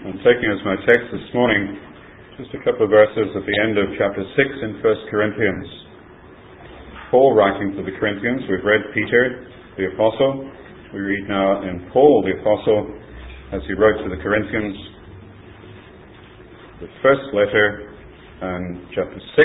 I'm taking as my text this morning just a couple of verses at the end of chapter 6 in 1 Corinthians. Paul writing to the Corinthians. We've read Peter, the Apostle. We read now in Paul, the Apostle, as he wrote to the Corinthians, the first letter and chapter 6.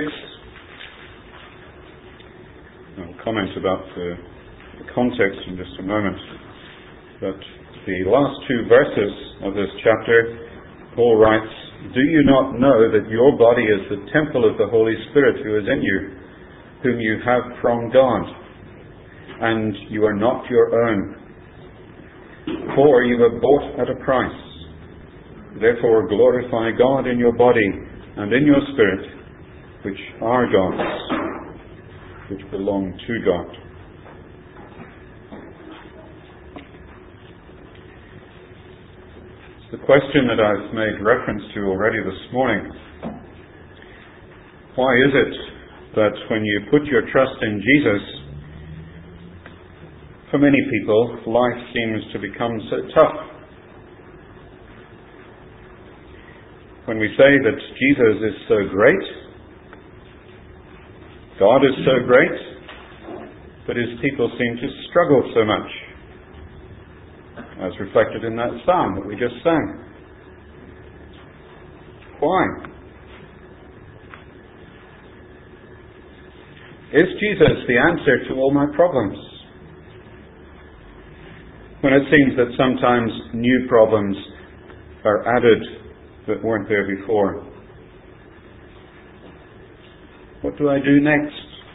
I'll comment about the context in just a moment. But the last two verses of this chapter, Paul writes, "Do you not know that your body is the temple of the Holy Spirit who is in you, whom you have from God, and you are not your own? For you were bought at a price. Therefore glorify God in your body and in your spirit, which are God's, which belong to God." It's the question that I've made reference to already this morning. Why is it that when you put your trust in Jesus, for many people, life seems to become so tough? When we say that Jesus is so great, God is so great, but His people seem to struggle so much, as reflected in that psalm that we just sang. Why? Is Jesus the answer to all my problems? When it seems that sometimes new problems are added that weren't there before. What do I do next?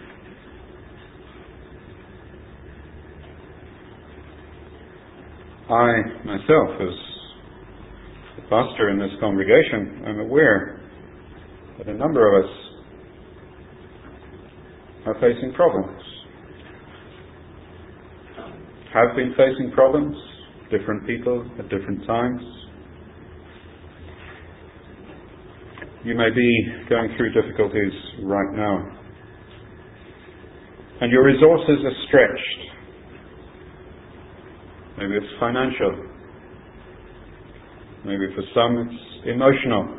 I, myself, as the pastor in this congregation, am aware that a number of us are facing problems. Have been facing problems, different people at different times. You may be going through difficulties right now, and your resources are stretched. Maybe it's financial. Maybe for some it's emotional.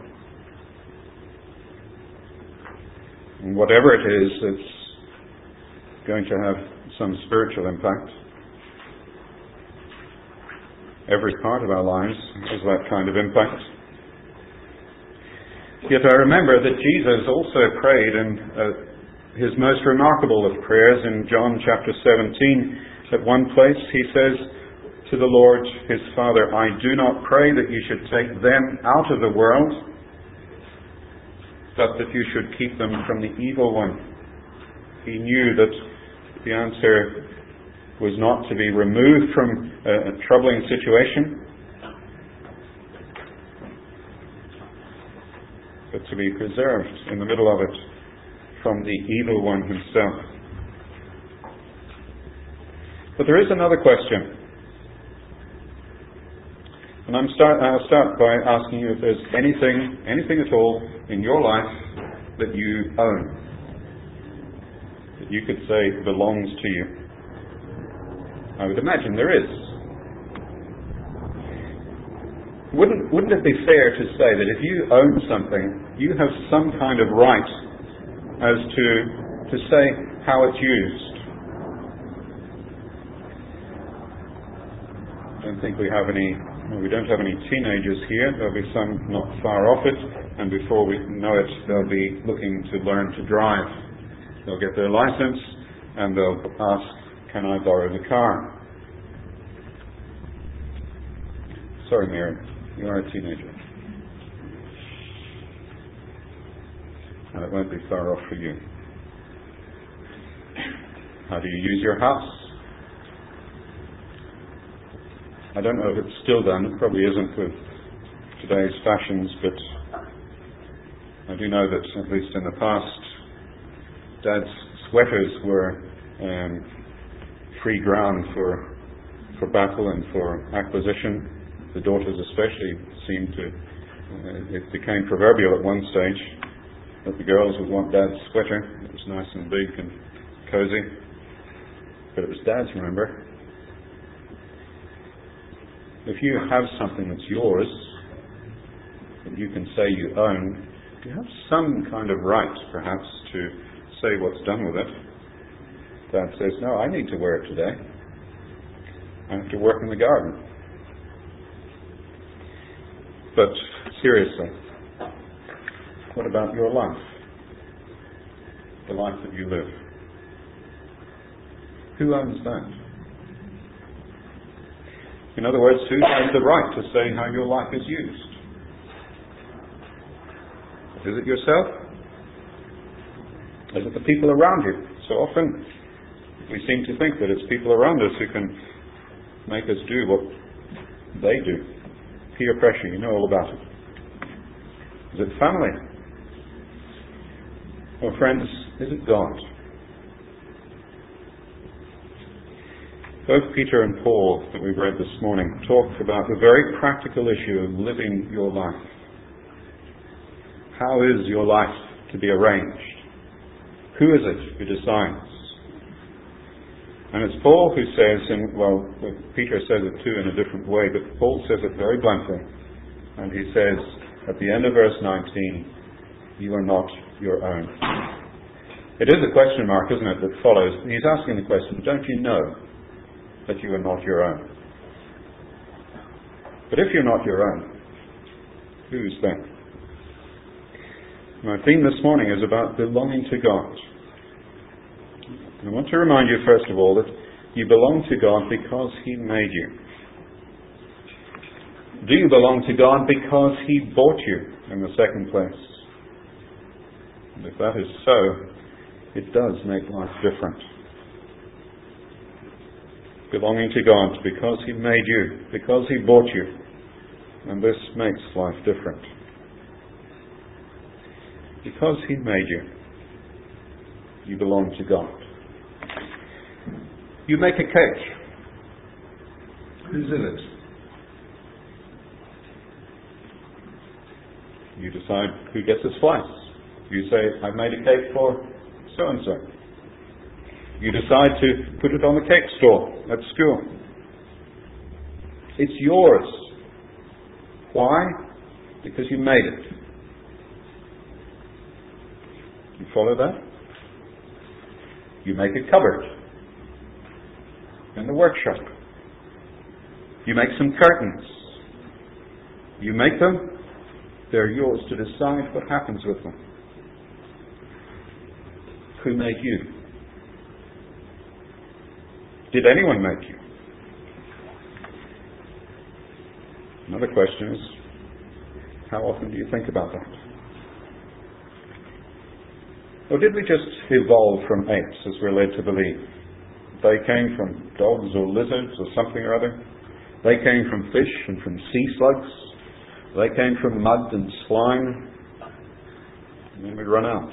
And whatever it is, it's going to have some spiritual impact. Every part of our lives has that kind of impact. Yet I remember that Jesus also prayed in His most remarkable of prayers in John chapter 17. At one place He says to the Lord, His Father, "I do not pray that you should take them out of the world, but that you should keep them from the evil one." He knew that the answer was not to be removed from a troubling situation, but to be preserved in the middle of it from the evil one himself. But there is another question. And I'll start by asking you if there's anything at all in your life that you own, that you could say belongs to you. I would imagine there is. Wouldn't it be fair to say that if you own something, you have some kind of right as to say how it's used? I don't think we don't have any teenagers here. There'll be some not far off it, and before we know it, they'll be looking to learn to drive. They'll get their license, and they'll ask, "Can I borrow the car?" Sorry, Mary, you are a teenager. And it won't be far off for you. How do you use your house? I don't know if it's still done. It probably isn't with today's fashions, but I do know that, at least in the past, Dad's sweaters were free ground for battle and for acquisition. The daughters especially seemed to, it became proverbial at one stage that the girls would want Dad's sweater. It was nice and big and cozy. But it was Dad's, remember? If you have something that's yours, that you can say you own, do you have some kind of right, perhaps, to say what's done with it? Dad says, no, I need to wear it today. I have to work in the garden. But seriously, what about your life? The life that you live? Who owns that? In other words, who has the right to say how your life is used? Is it yourself? Is it the people around you? So often we seem to think that it's people around us who can make us do what they do. Peer pressure, you know all about it. Is it family? Well, friends, is it God? Both Peter and Paul that we've read this morning talk about the very practical issue of living your life. How is your life to be arranged? Who is it who decides? And it's Paul who says, Peter says it too in a different way, but Paul says it very bluntly. And he says at the end of verse 19, you are not your own. It is a question mark, isn't it, that follows. He's asking the question, don't you know that you are not your own? But if you're not your own, whose then? My theme this morning is about belonging to God. And I want to remind you, first of all, that you belong to God because He made you. Do you belong to God because He bought you in the second place? And if that is so, it does make life different. Belonging to God because He made you, because He bought you. And this makes life different. Because He made you, you belong to God. You make a cake. Whose is it? You decide who gets a slice. You say, I've made a cake for so-and-so. You decide to put it on the cake stall at school. It's yours. Why? Because you made it. You follow that? You make a cupboard in the workshop. You make some curtains. You make them. They're yours to decide what happens with them. Who made you? Did anyone make you? Another question is, how often do you think about that? Or did we just evolve from apes, as we're led to believe? They came from dogs or lizards or something or other. They came from fish and from sea slugs. They came from mud and slime. And then we run out.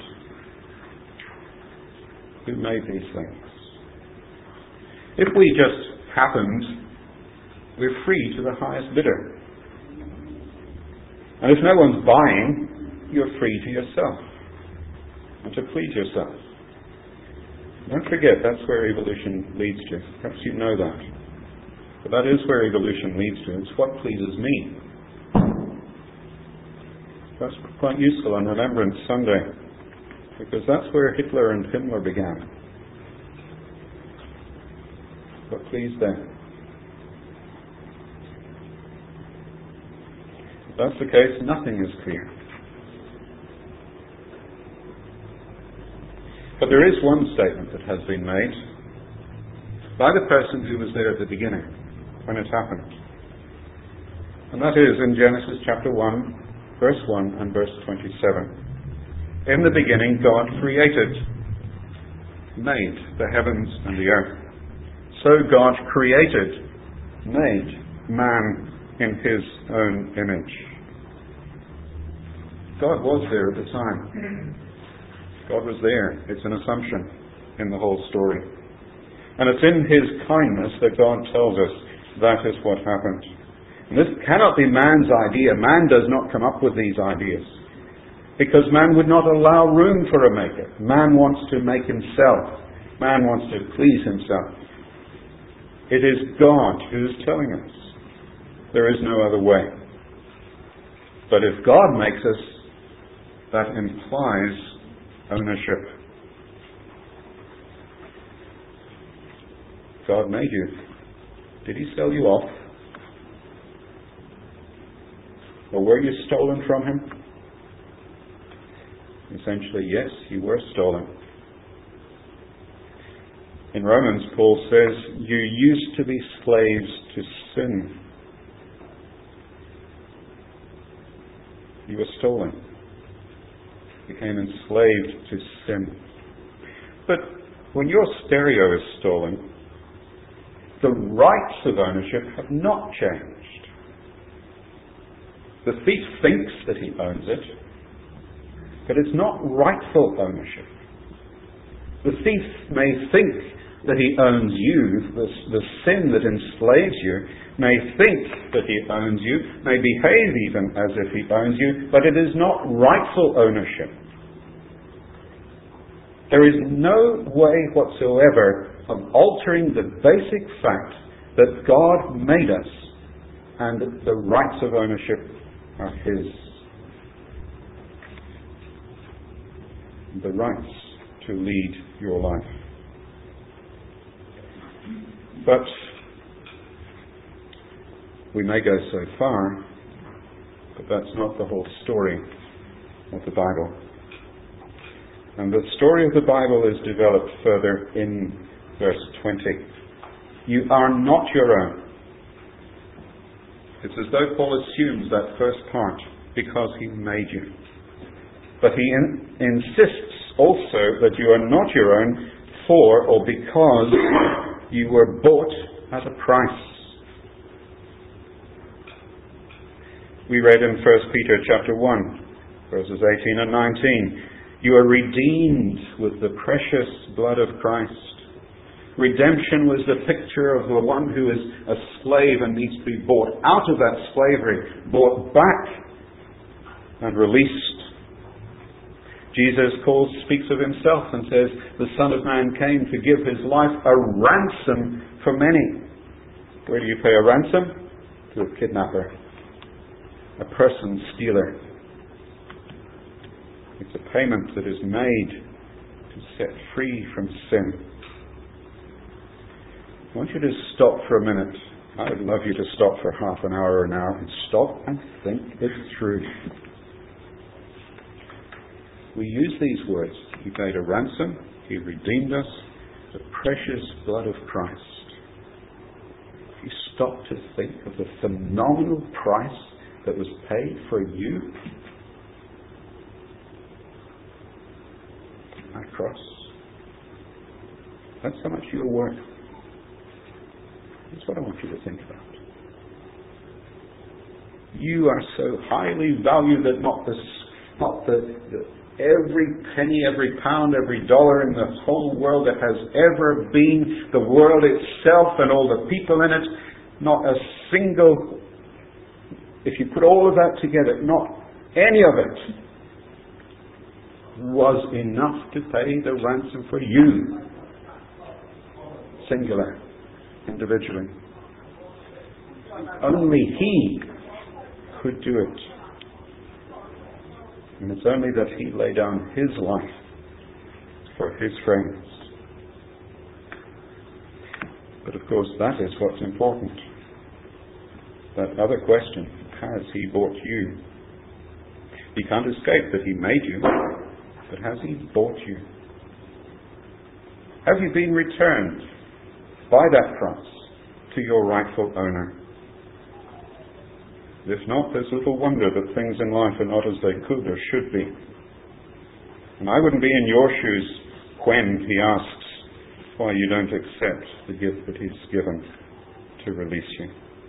Who made these things? If we just happened, we're free to the highest bidder. And if no one's buying, you're free to yourself and to please yourself. Don't forget, that's where evolution leads to. Perhaps you know that. But that is where evolution leads to. It's what pleases me. That's quite useful on Remembrance Sunday, because that's where Hitler and Himmler began. What pleased them. If that's the case, nothing is clear. But there is one statement that has been made by the person who was there at the beginning, when it happened. And that is in Genesis chapter 1, verse 1 and verse 27. In the beginning God created, made the heavens and the earth. So God created, made man in His own image. God was there at the time. God was there. It's an assumption in the whole story. And it's in His kindness that God tells us that is what happened. And this cannot be man's idea. Man does not come up with these ideas, because man would not allow room for a maker. Man wants to make himself. Man wants to please himself. It is God who is telling us. There is no other way. But if God makes us, that implies ownership. God made you. Did He sell you off? Or were you stolen from Him? Essentially, yes, you were stolen. In Romans, Paul says, you used to be slaves to sin. You were stolen. Became enslaved to sin. But when your stereo is stolen, the rights of ownership have not changed. The thief thinks that he owns it, but it's not rightful ownership. The thief may think that he owns you, the sin that enslaves you, may think that he owns you, may behave even as if he owns you, but it is not rightful ownership. There is no way whatsoever of altering the basic fact that God made us and that the rights of ownership are His. The rights to lead your life. But we may go so far, but that's not the whole story of the Bible. And the story of the Bible is developed further in verse 20. You are not your own. It's as though Paul assumes that first part because He made you. But he insists also that you are not your own for or because you were bought at a price. We read in 1 Peter chapter 1, verses 18 and 19, you are redeemed with the precious blood of Christ. Redemption was the picture of the one who is a slave and needs to be bought out of that slavery, bought back and released. Jesus speaks of Himself and says, the Son of Man came to give His life a ransom for many. Where do you pay a ransom? To a kidnapper, a person stealer. It's a payment that is made to set free from sin. I want you to stop for a minute. I would love you to stop for half an hour or an hour and stop and think it through. We use these words. He paid a ransom. He redeemed us. The precious blood of Christ. If you stop to think of the phenomenal price that was paid for you, that cross, that's how much you're worth. That's what I want you to think about. You are so highly valued that not the every penny, every pound, every dollar in the whole world that has ever been, the world itself and all the people in it, not a single, if you put all of that together, not any of it was enough to pay the ransom for you. Singular. Individually. Only He could do it. And it's only that He laid down His life for His friends. But of course that is what's important. That other question, has He bought you? You can't escape that He made you, but has He bought you? Have you been returned by that price to your rightful owner? If not, there's little wonder that things in life are not as they could or should be. And I wouldn't be in your shoes when He asks why you don't accept the gift that He's given to release you.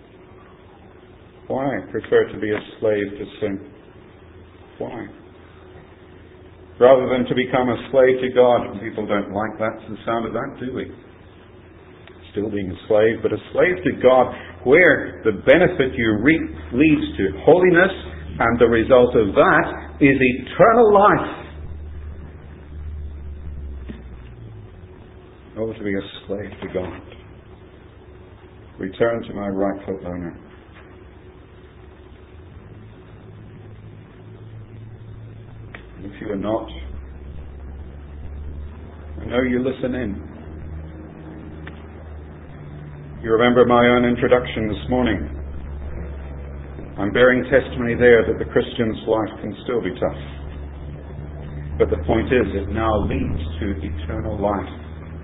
Why prefer to be a slave to sin? Why? Rather than to become a slave to God. People don't like the sound of that, do we? Still being a slave, but a slave to God, where the benefit you reap leads to holiness, and the result of that is eternal life. Oh, to be a slave to God. Return to my rightful owner. And if you are not, I know you listen in. You remember my own introduction this morning. I'm bearing testimony there that the Christian's life can still be tough. But the point is, it now leads to eternal life.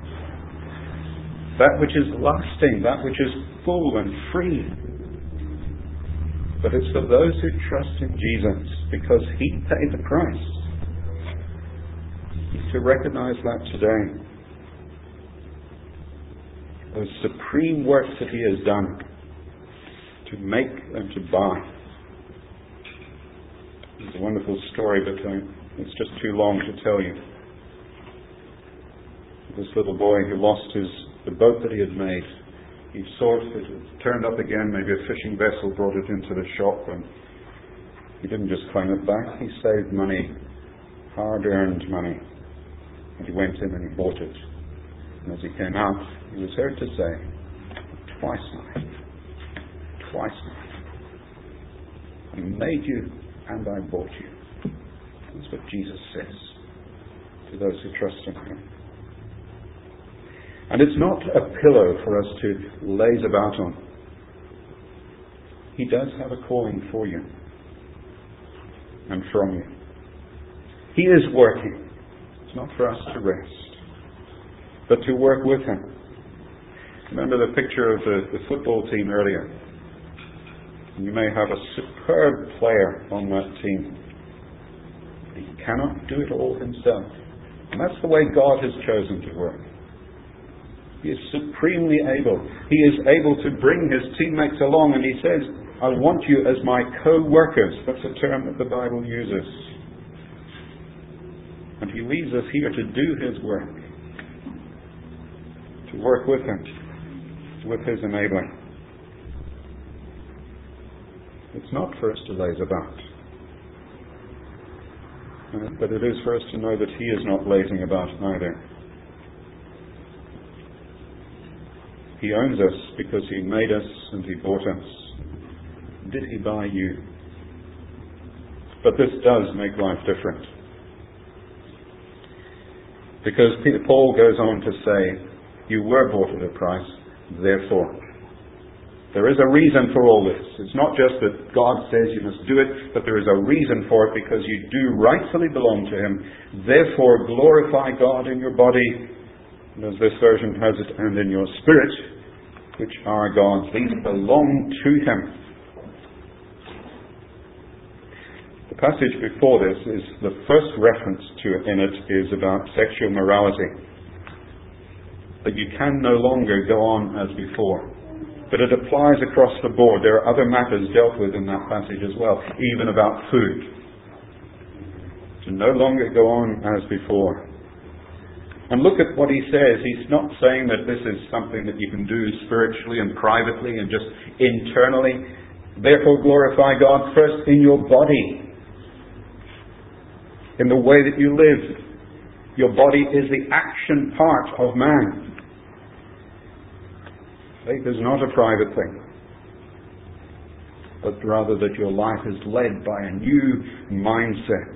That which is lasting, that which is full and free. But it's for those who trust in Jesus, because He paid the price. To recognize that today. The supreme work that He has done to make and to buy. It's a wonderful story, but it's just too long to tell you. This little boy who lost the boat that he had made. He saw it had turned up again. Maybe a fishing vessel brought it into the shop, and he didn't just claim it back. He saved money, hard-earned money. And he went in and he bought it. And as he came out, he was heard to say, twice now. I made you and I bought you. That's what Jesus says to those who trust in Him. And it's not a pillow for us to laze about on. He does have a calling for you and from you. He is working. It's not for us to rest, but to work with Him. Remember the picture of the football team earlier. You may have a superb player on that team. He cannot do it all himself. And that's the way God has chosen to work. He is supremely able. He is able to bring His teammates along, and He says, I want you as my co-workers. That's a term that the Bible uses. And He leaves us here to do His work. To work with Him. With His enabling. It's not for us to laze about. But it is for us to know that He is not lazing about either. He owns us because He made us and He bought us. Did He buy you? But this does make life different. Because Paul goes on to say, you were bought at a price, therefore. There is a reason for all this. It's not just that God says you must do it, but there is a reason for it, because you do rightfully belong to Him. Therefore, glorify God in your body, and as this version has it, and in your spirit, which are God's. These belong to Him. The passage before this is the first reference to it in it is about sexual morality. That you can no longer go on as before. But it applies across the board. There are other matters dealt with in that passage as well, even about food. To no longer go on as before. And look at what he says. He's not saying that this is something that you can do spiritually and privately and just internally. Therefore glorify God first in your body. In the way that you live. Your body is the action part of man. Faith is not a private thing, but rather that your life is led by a new mindset.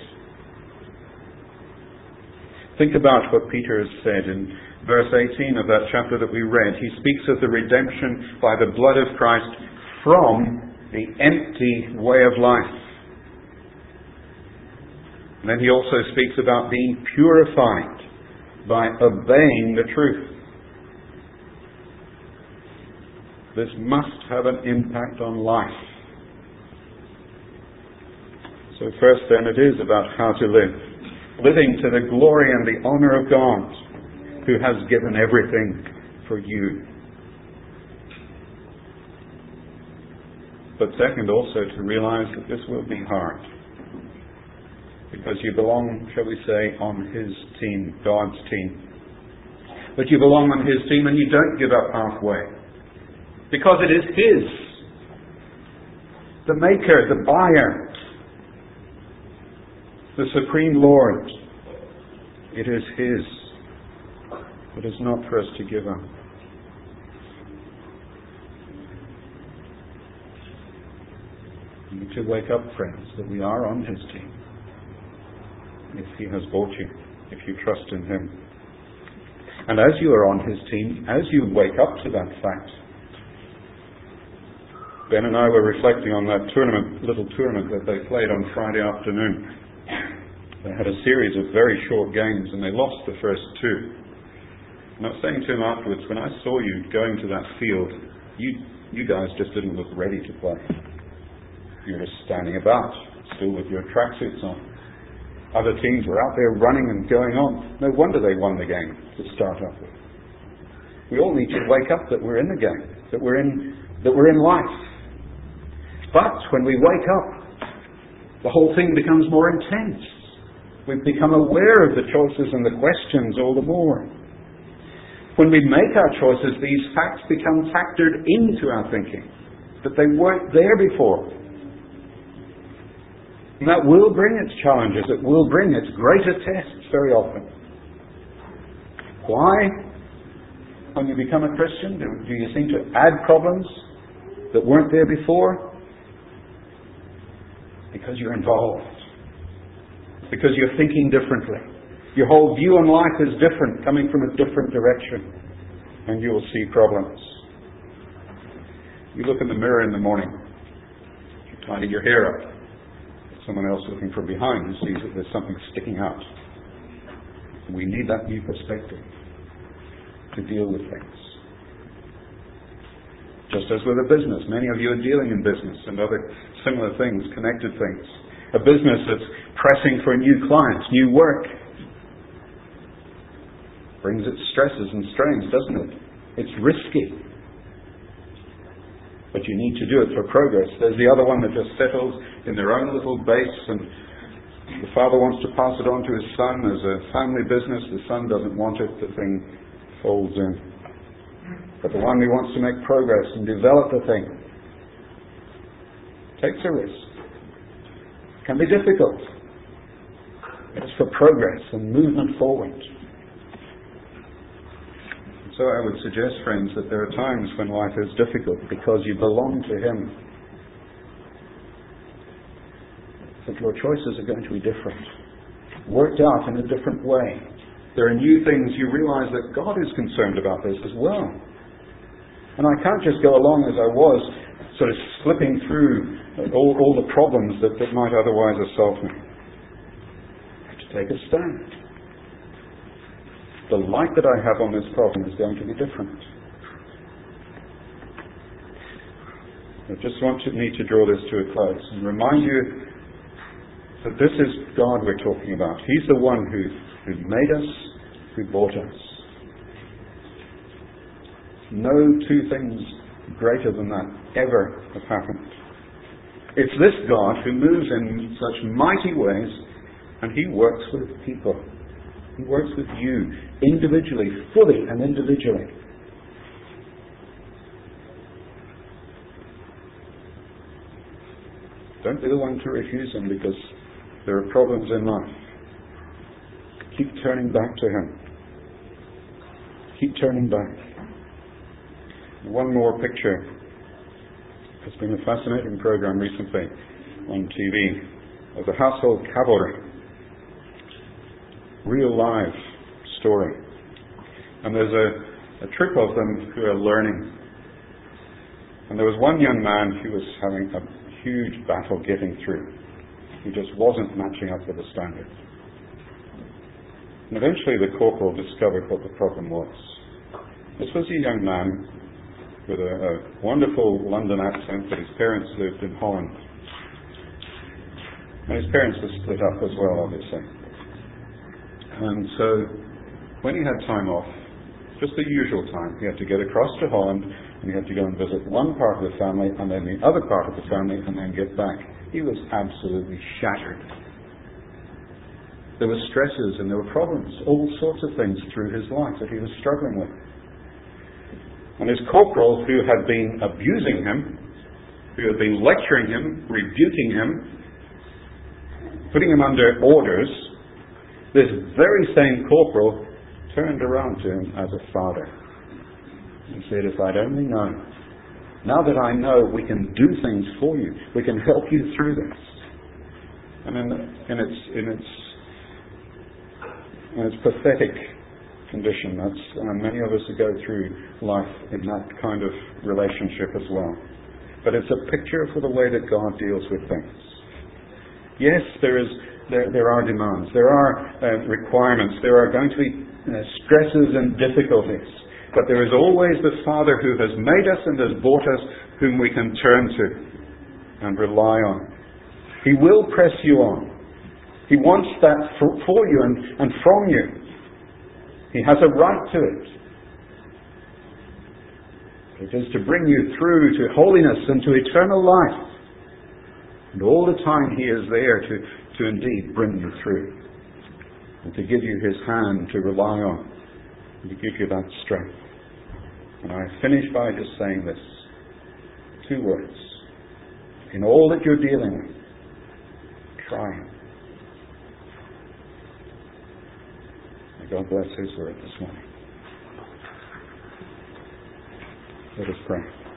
Think about what Peter has said in verse 18 of that chapter that we read. He speaks of the redemption by the blood of Christ from the empty way of life. And then he also speaks about being purified by obeying the truth. This must have an impact on life. So first then it is about how to live. Living to the glory and the honor of God, who has given everything for you. But second, also to realize that this will be hard. Because you belong, shall we say, on His team, God's team. But you belong on His team and you don't give up halfway. Because it is His. The Maker, the Buyer. The Supreme Lord. It is His. It is not for us to give up. We need to wake up, friends, that we are on His team. if He has bought you, if you trust in Him. And as you are on His team, as you wake up to that fact, Ben and I were reflecting on that little tournament that they played on Friday afternoon. They had a series of very short games and they lost the first two. And I was saying to him afterwards, when I saw you going to that field, you guys just didn't look ready to play. You were just standing about, still with your tracksuits on. Other teams were out there running and going on. No wonder they won the game to start off with. We all need to wake up that we're in the game, that we're in life. But when we wake up, the whole thing becomes more intense. We've become aware of the choices and the questions all the more. When we make our choices, these facts become factored into our thinking, that they weren't there before. And that will bring its challenges, it will bring its greater tests very often. Why? When you become a Christian, do you seem to add problems that weren't there before? Because you're involved. Because you're thinking differently. Your whole view on life is different, coming from a different direction. And you will see problems. You look in the mirror in the morning. You tidy your hair up. Someone else looking from behind who sees that there's something sticking out. We need that new perspective to deal with things. Just as with a business, many of you are dealing in business and other similar things, connected things. A business that's pressing for new clients, new work. Brings its stresses and strains, doesn't it? It's risky. But you need to do it for progress. There's the other one that just settles in their own little base and the father wants to pass it on to his son as a family business. The son doesn't want it. The thing folds in. But the one who wants to make progress and develop the thing takes a risk. It can be difficult. It's for progress and movement forward. So I would suggest, friends, that there are times when life is difficult because you belong to Him. That your choices are going to be different, worked out in a different way. There are new things. You realize that God is concerned about this as well. And I can't just go along as I was, sort of slipping through all the problems that might otherwise assault me. I have to take a stand. The light that I have on this problem is going to be different. I just need to draw this to a close and remind you that this is God we're talking about. He's the one who made us, who bought us. No two things greater than that ever have happened. It's this God who moves in such mighty ways, and He works with people. He works with you individually, fully and individually. Don't be the one to refuse Him because there are problems in life. Keep turning back to Him. Keep turning back. One more picture. It's been a fascinating program recently on TV of the household cavalry. Real live story. And there's a troop of them who are learning. And there was one young man who was having a huge battle getting through. He just wasn't matching up with the standard. And eventually the corporal discovered what the problem was. This was a young man with a wonderful London accent, but his parents lived in Holland. And his parents were split up as well, obviously. And so, when he had time off, just the usual time, he had to get across to Holland, and he had to go and visit one part of the family, and then the other part of the family, and then get back. He was absolutely shattered. There were stresses and there were problems, all sorts of things through his life that he was struggling with. And his corporal, who had been abusing him, who had been lecturing him, rebuking him, putting him under orders, this very same corporal turned around to him as a father and said, "If I'd only known. Now that I know we can do things for you, we can help you through this." And in its And it's pathetic condition. That's many of us who go through life in that kind of relationship as well. But it's a picture for the way that God deals with things. Yes, there are demands, there are requirements, there are going to be stresses and difficulties. But there is always the Father who has made us and has bought us, whom we can turn to and rely on. He will press you on. He wants that for you and from you. He has a right to it. It is to bring you through to holiness and to eternal life. And all the time He is there to indeed bring you through. And to give you His hand to rely on. And to give you that strength. And I finish by just saying this. 2 words. In all that you're dealing with, try Him. May God bless His word this morning. Let us pray.